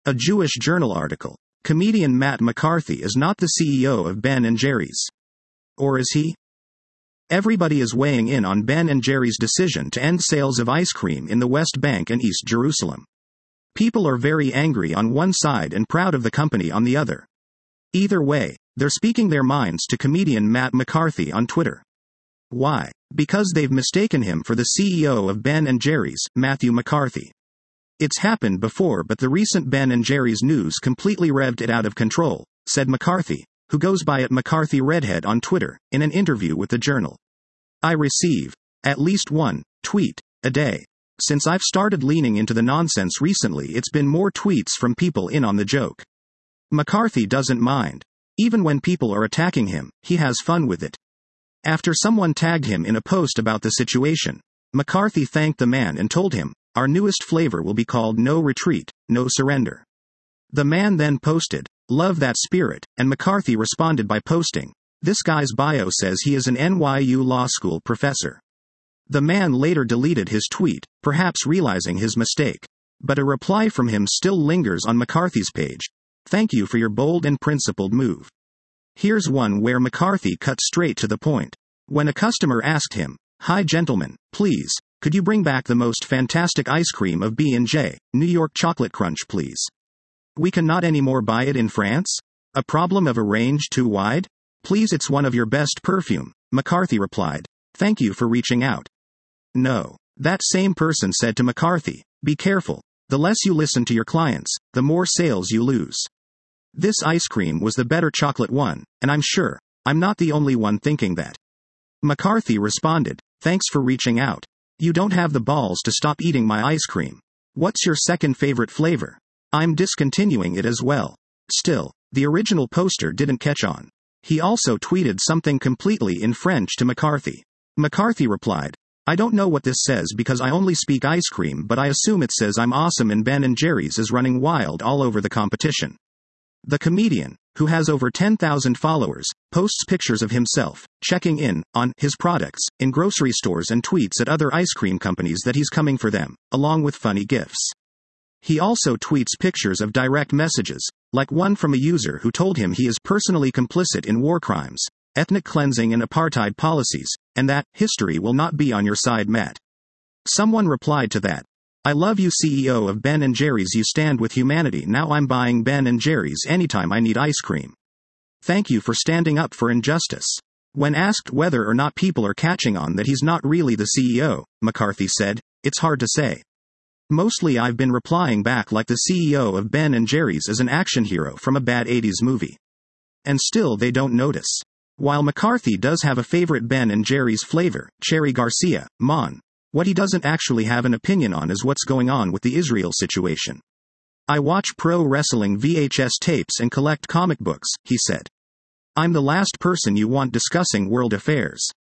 A Jewish Journal article. Comedian Matt McCarthy is not the CEO of Ben & Jerry's. Or is he? Everybody is weighing in on Ben & Jerry's decision to end sales of ice cream in the West Bank and East Jerusalem. People are very angry on one side and proud of the company on the other. Either way, they're speaking their minds to comedian Matt McCarthy on Twitter. Why? Because they've mistaken him for the CEO of Ben & Jerry's, Matthew McCarthy. It's happened before, but the recent Ben & Jerry's news completely revved it out of control, said McCarthy, who goes by @McCarthy Redhead on Twitter, in an interview with the Journal. I receive at least one tweet a day. Since I've started leaning into the nonsense recently, it's been more tweets from people in on the joke. McCarthy doesn't mind. Even when people are attacking him, he has fun with it. After someone tagged him in a post about the situation, McCarthy thanked the man and told him, "Our newest flavor will be called No Retreat, No Surrender." The man then posted, "Love that spirit," and McCarthy responded by posting, "This guy's bio says he is an NYU law school professor." The man later deleted his tweet, perhaps realizing his mistake. But a reply from him still lingers on McCarthy's page. "Thank you for your bold and principled move." Here's one where McCarthy cut straight to the point. When a customer asked him, "Hi gentlemen, please, could you bring back the most fantastic ice cream of B&J, New York Chocolate Crunch please? We cannot anymore buy it in France? A problem of a range too wide? Please, it's one of your best perfume." McCarthy replied, "Thank you for reaching out." No. That same person said to McCarthy, "Be careful. The less you listen to your clients, the more sales you lose. This ice cream was the better chocolate one, and I'm sure I'm not the only one thinking that." McCarthy responded, "Thanks for reaching out. You don't have the balls to stop eating my ice cream. What's your second favorite flavor? I'm discontinuing it as well." Still, the original poster didn't catch on. He also tweeted something completely in French to McCarthy. McCarthy replied, "I don't know what this says because I only speak ice cream, but I assume it says I'm awesome and Ben & Jerry's is running wild all over the competition." The comedian, who has over 10,000 followers, posts pictures of himself checking in on his products in grocery stores and tweets at other ice cream companies that he's coming for them, along with funny gifs. He also tweets pictures of direct messages, like one from a user who told him he is personally complicit in war crimes, ethnic cleansing and apartheid policies, and that history will not be on your side, Matt. Someone replied to that, "I love you, CEO of Ben & Jerry's, you stand with humanity. Now I'm buying Ben & Jerry's anytime I need ice cream. Thank you for standing up for injustice." When asked whether or not people are catching on that he's not really the CEO, McCarthy said, "It's hard to say. Mostly I've been replying back like the CEO of Ben & Jerry's is an action hero from a bad 80s movie. And still they don't notice." While McCarthy does have a favorite Ben & Jerry's flavor, Cherry Garcia, Mon, what he doesn't actually have an opinion on is what's going on with the Israel situation. "I watch pro wrestling VHS tapes and collect comic books," he said. "I'm the last person you want discussing world affairs."